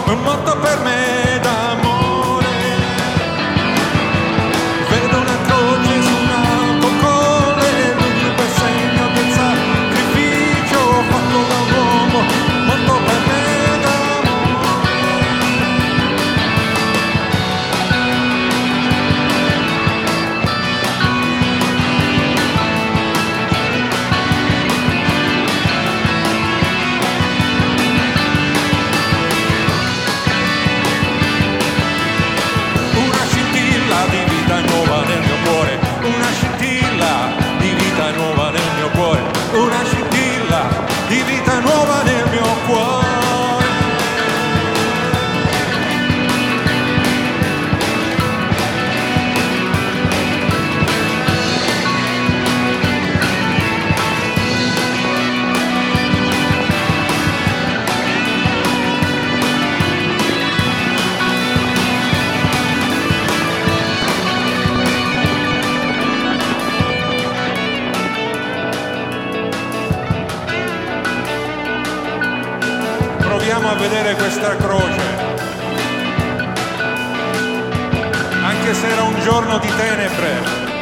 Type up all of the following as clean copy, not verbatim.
è morto per me d'amore. Vedo una croce su un autocolle, l'unico segno del sacrificio fatto da un uomo morto per me d'amore. Una scintilla di vita nuova nel mio cuore, una scintilla di vita nuova nel mio cuore, una scintilla di vita nuova nel mio cuore. Proviamo a vedere questa croce, anche se era un giorno di tenebre,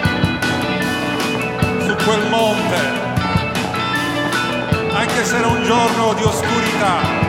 su quel monte, anche se era un giorno di oscurità.